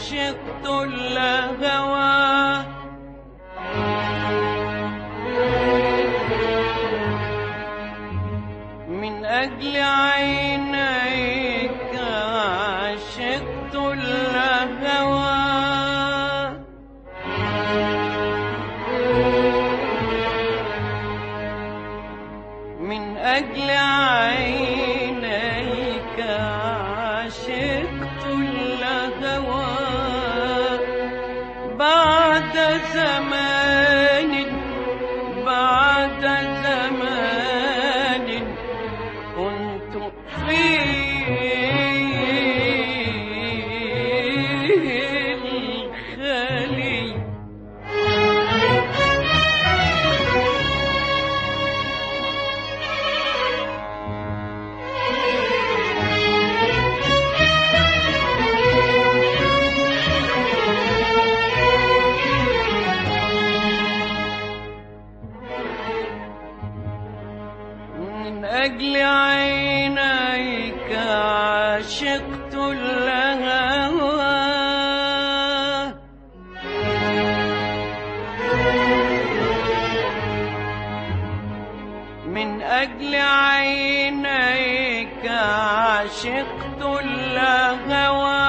عشقت الهوى من أجل عينيك عشقت الهوى من أجل عينيك عشقت الهوى بعد زمان كنت فيه الخلي من أجل عينيك عشقت الهوى من أجل عينيك عشقت الهوى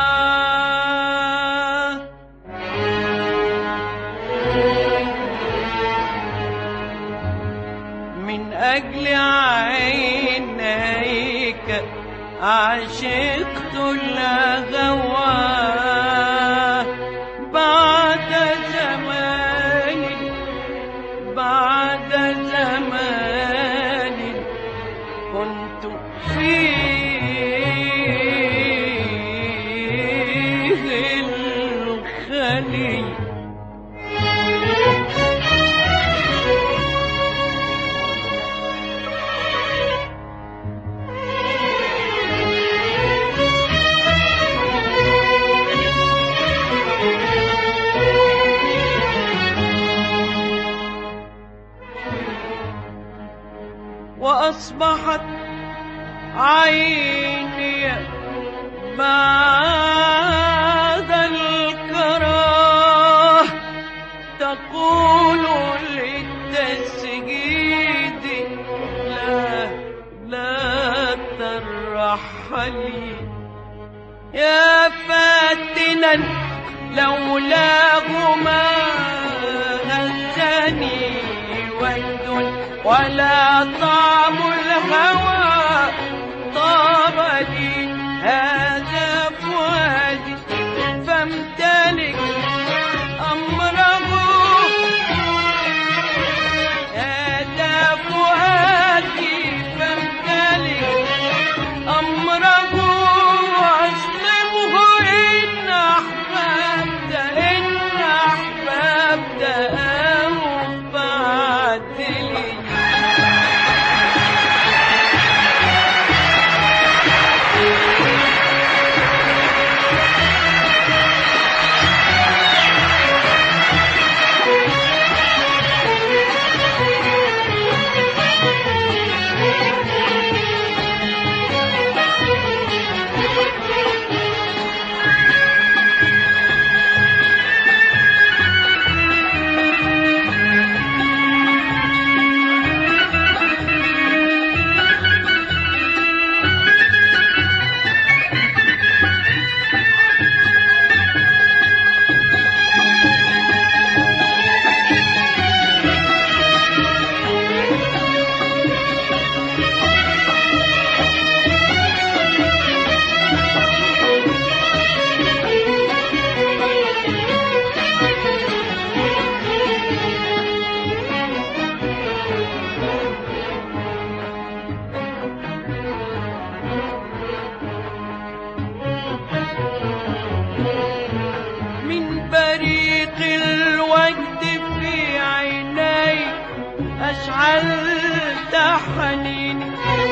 من أجل عينيك عشقت الهوى بعد زمان كنت فيه الخلي وأصبحت عيني بعد الكراه تقول للتسجيد لا ترحلي يا فاتنا لولاه ما هزني وجد ولا طعم الهوى طاب لي هذا فؤادي فامتلك أمره هذا فؤادي فامتلك أمره وأسلمه إن أحببت أو بعد لي أشعلت حنيني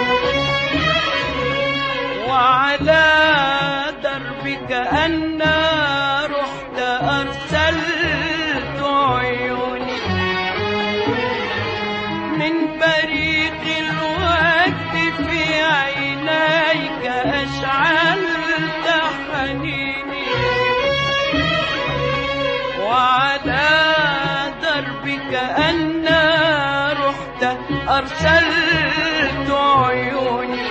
وعلى دربك أنا رحت أرسلت عيوني من بريق الوقت في عينيك أشعلت حنيني وعلى دربك أنا رحت أرسلت عيوني.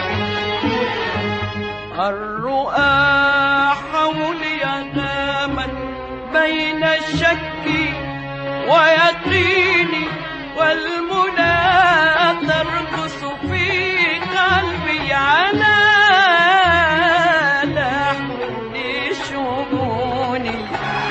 الرؤى حولي غامت بين الشك ويقيني، والمنى ترقص في قلبي على لحن شجوني.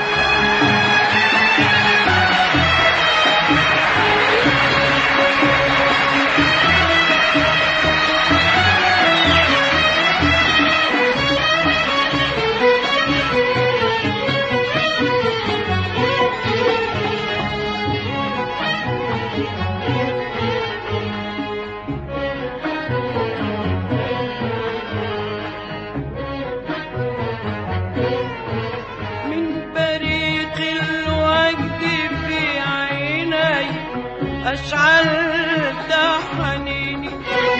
أشعلت حنيني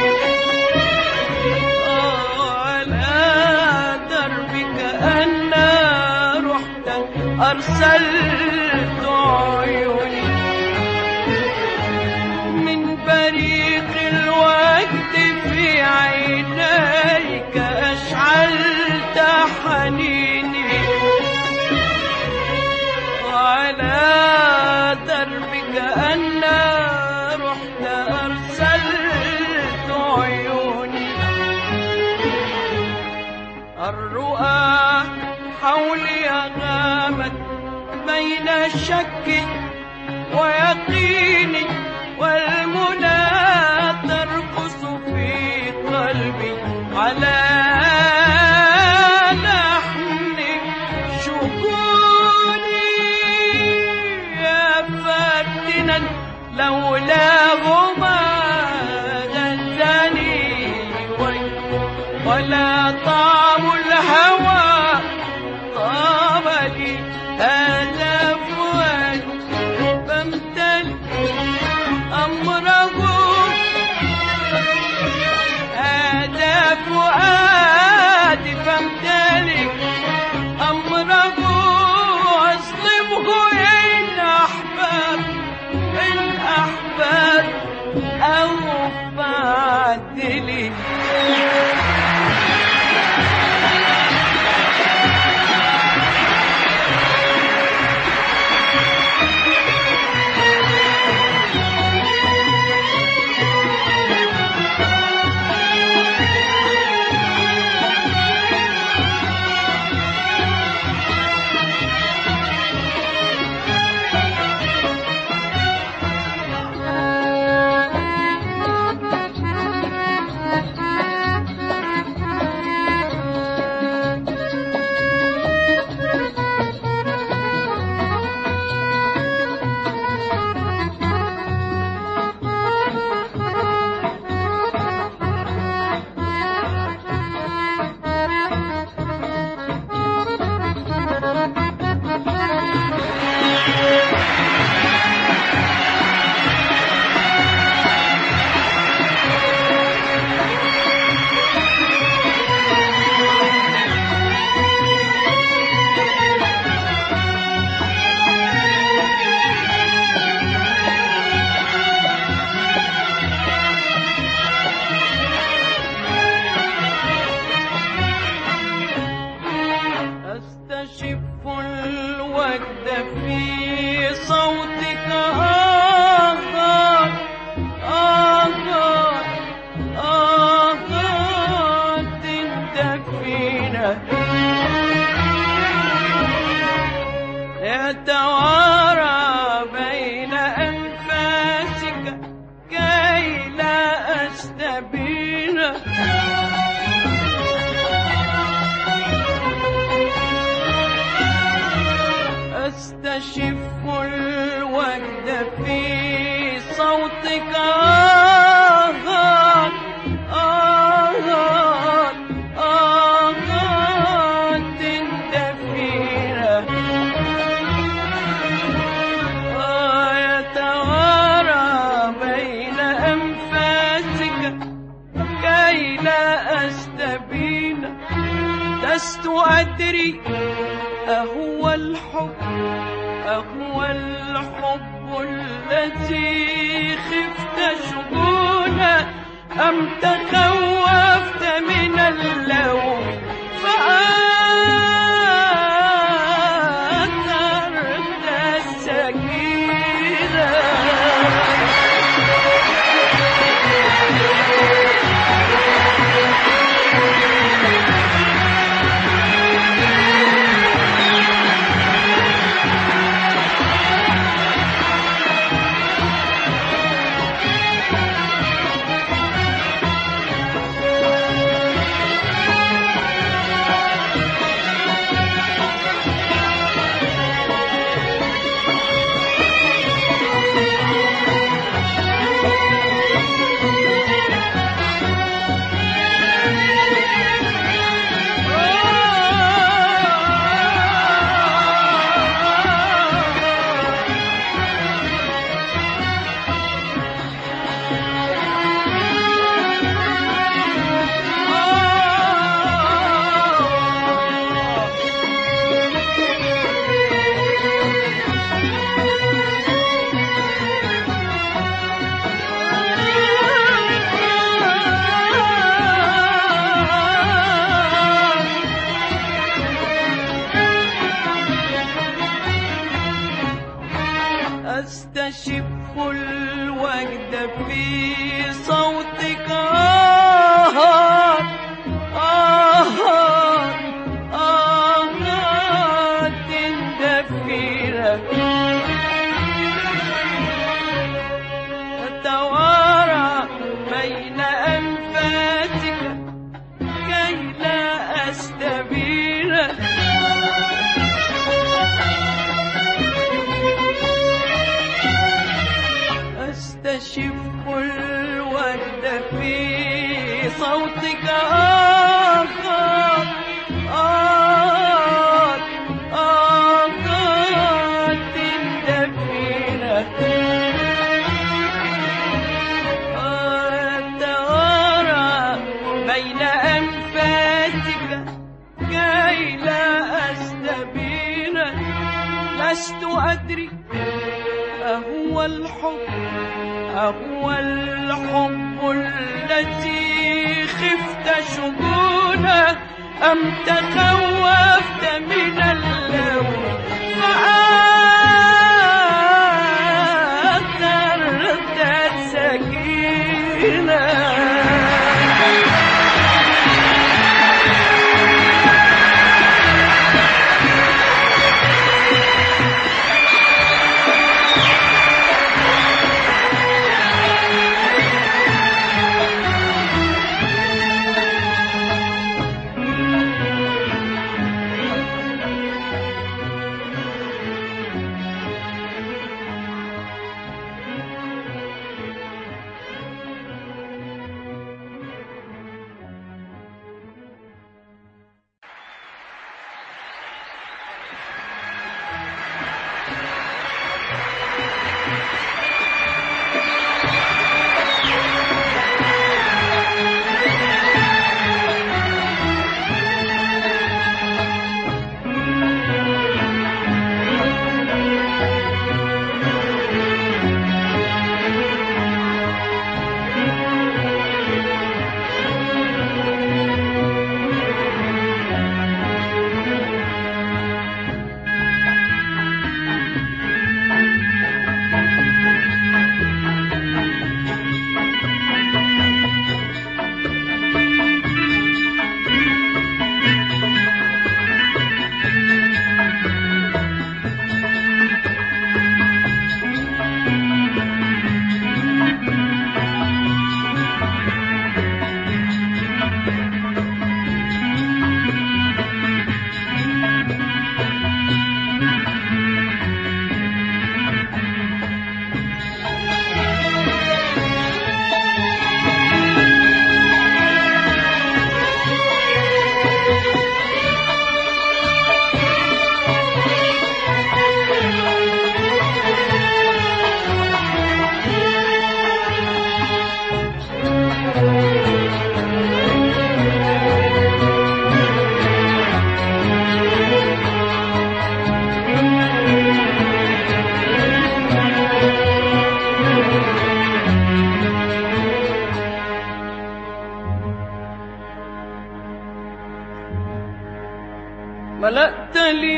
على دربك أنا رحت أرسلت عيوني. من بريق الوجد في عينيك أشعلت حنيني على دربك أنا رحت أرسلت عيوني. الرؤى حولي غامت بين الشك ويقيني، والمنى ترقص في قلبي على لحن شجوني. يا فاتنا لولاهما غزاني ولا طعم الهوى طاب لي. هذا فؤاد فامتلئ أمره، هذا فؤاد فامتلئ أمره. أظلمه إن أحباب أو فعدلي. يتوارى بين أنفاسك كي لا أستبين. أستشف الوجد في صوتك لست أدري أهو الحب أهو الحب الذي خفت شجونه أم تخوفت من اللوم فآثرت السكينة. أستشف الوجد في صوتك دفيرة تتوارى بين أنفاسك كي لا أستبين. أستشف الود في صوتك دفينة توارى بين أنفاسك كي لا أستبين. لست أدري أهو الحب الذي خفت شجونه أم تخوفت من اللوم فآثرت السكينة.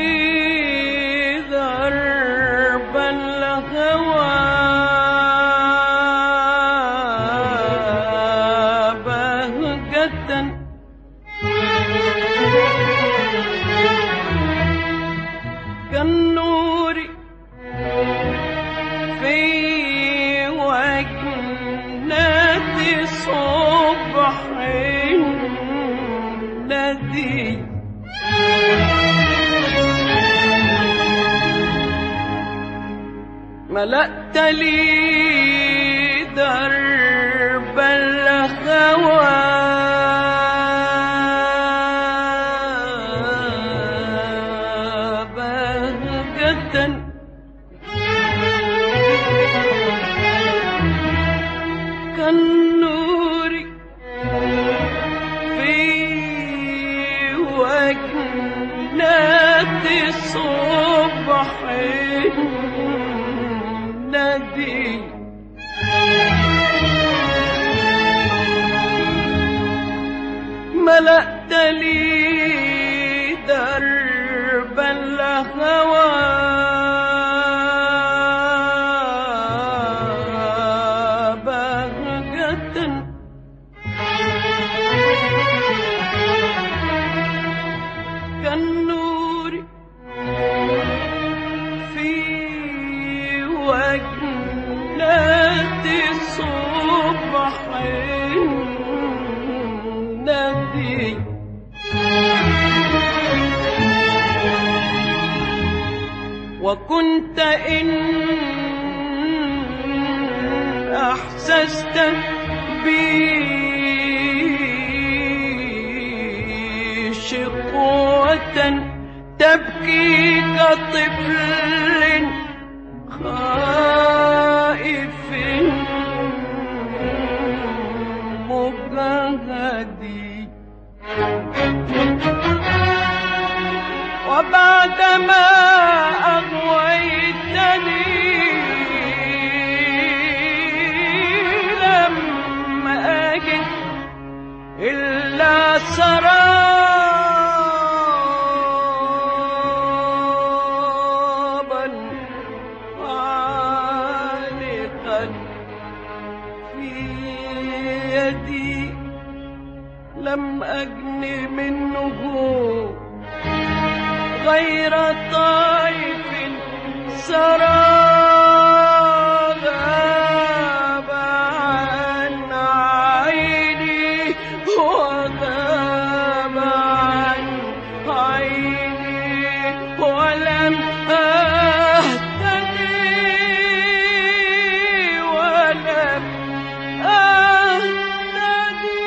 درب الهوى بهجة كالنور في وجنات صبح الذي ملأت لي درب الهوى بهجة كالنور في وجنات صبح الذي ملأت لي درب الهوى بهجة كالنور في وجنات صبح الذي وكنت إن أحسست بي شقوة تبكي كطفل خائف مجهدي وبعدما أغويتني لم أجد إلا سرابا عالقا في يدي لم أجن منه غير طيف سراب غاب عن عيني وغاب عن عيني ولم أهتدي ولم أهتدي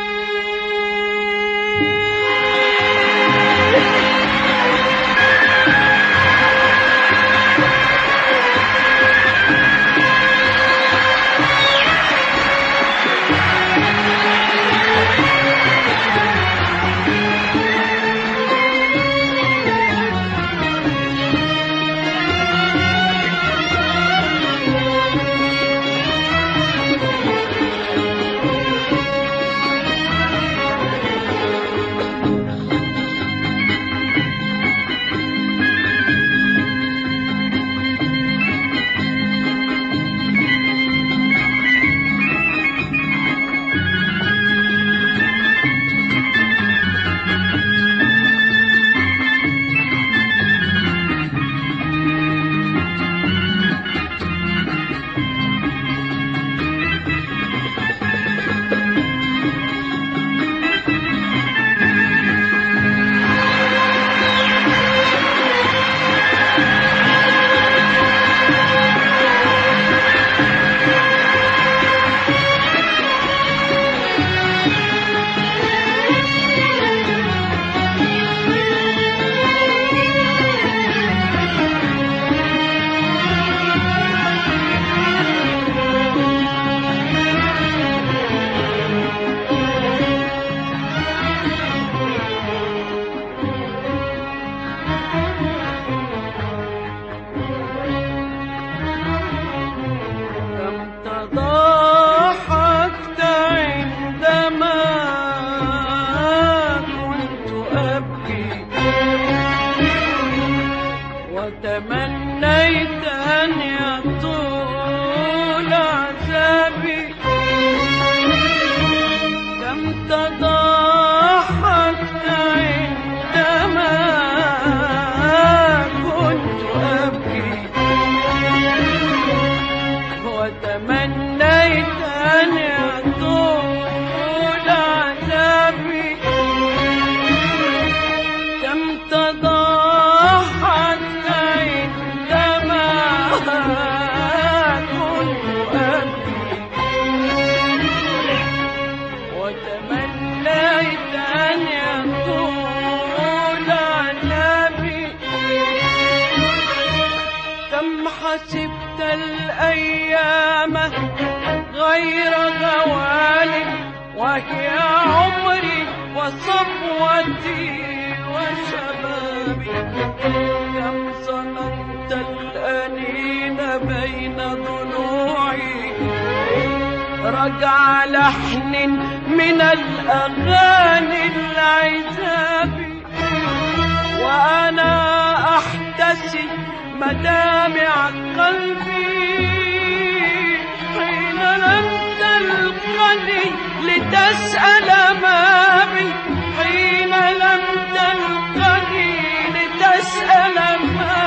وتمنيت أن يطول عذابي كم تضاحكت عندما كنت أبكي وتمنيت أن يطول عذابي كم تضاحكت عندما كنت أبكي وتمنيت أن يطول عذابي كم حسبت الأيام غير غوال وهي عمري وصبوتي وشبابي كم ظننت الأنين بين ضلوعي رجع لحن من الأغاني العذاب وأنا أحتسي مدامع قلبي حين لم تلقني لتسأل ما بي حين لم تلقني لتسأل ما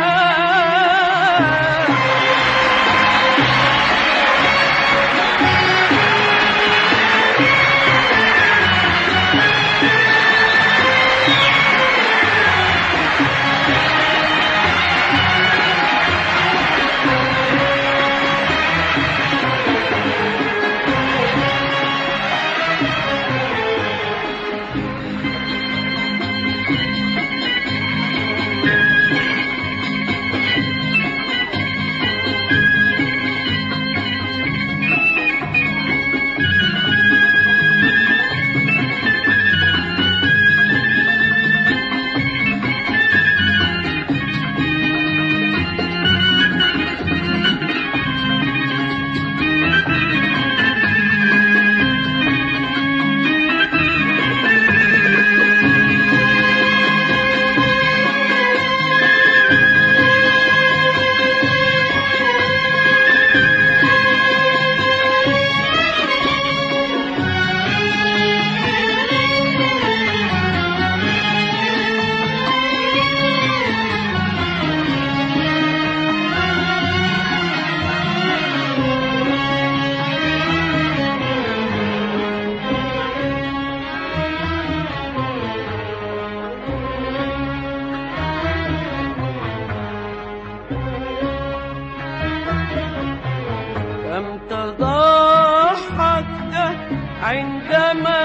عندما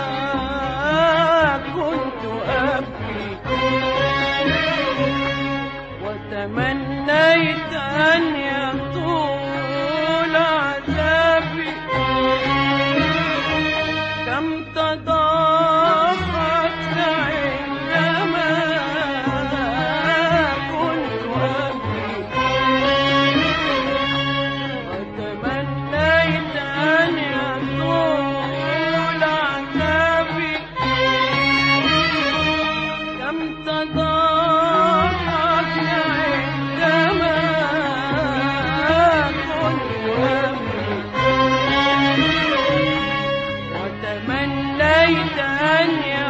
كنت أبكي وتمنيت أن يطول عذابي كم تضاحكت عندما كنت أبكي وتمنيت أن يطول عذابي كم تضاحكت عندما كنت أبكي وتمنيت أن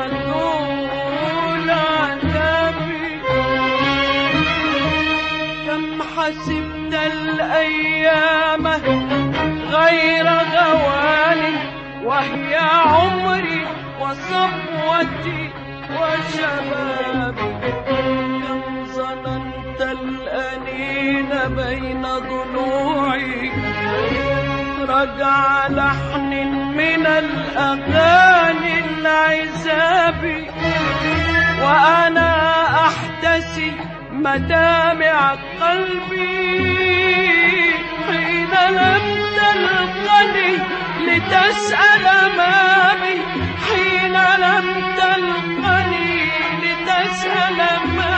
يطول عذابي كم حسبت الأيام غير غوال وهي عمري وصبوتي وشبابي كم ظننت الأنين بين ضلوعي رجع لحن من الأغاني العذاب وأنا أحتسي مدامع قلبي حين لم تلقني لتسأل ما بي حين لم تلقني لتسأل ما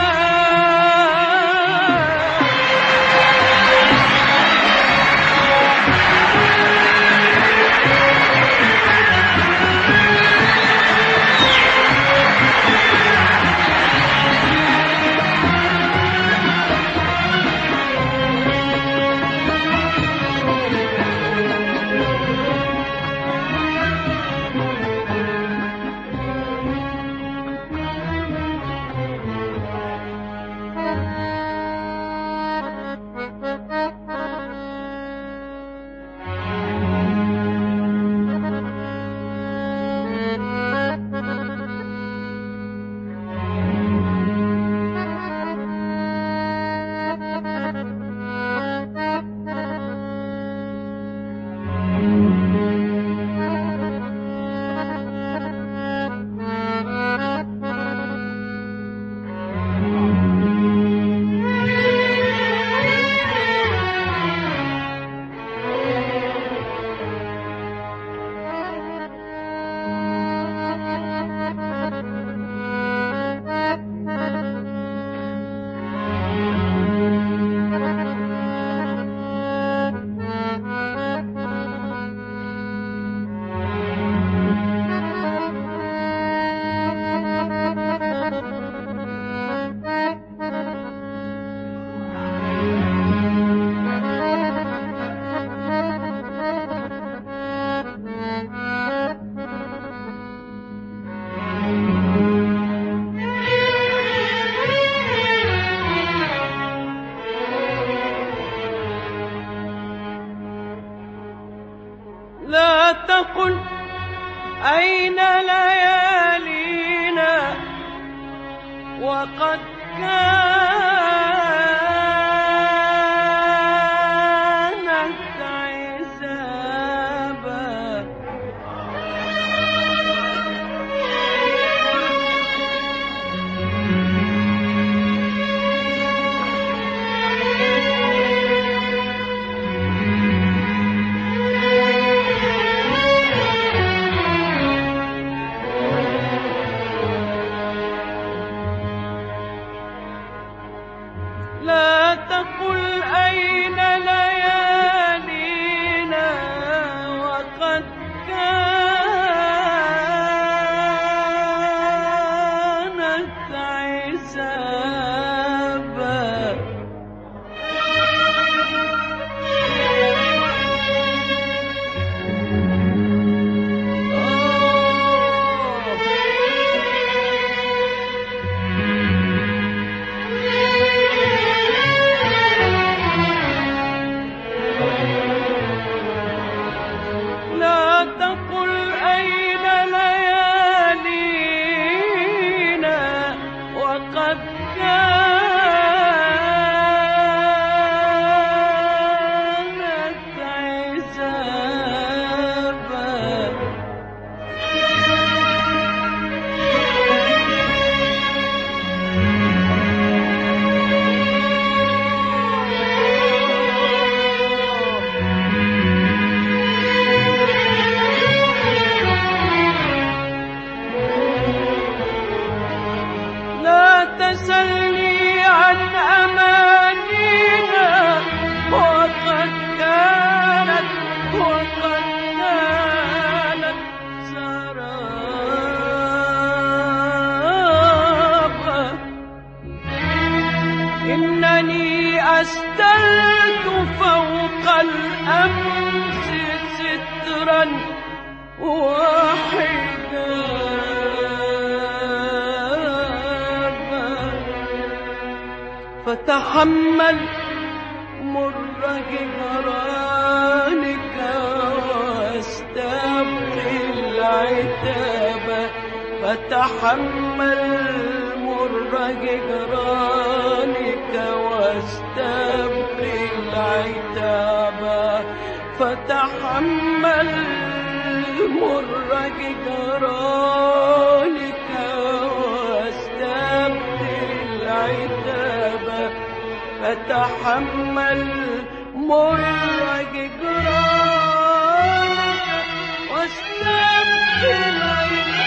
تقل أين ليالينا وقد كانت عزابا. لا تقل أين ليالينا وقد كانت عزابا. لا تقل أين ليالينا وقد كانت عزابا. لا تسلني عن أمانينا وقد كانت سرابا. إنني أستلت فوق الأمس سترا وحجابا. فتحمل مر جدرانك واستبقي العتاب. فتحمل مر جدرانك واستبقي العتاب. فتحمل مر جدرانك واستبقي العتاب. فتحمل مر جدرانك واستبقي العتاب.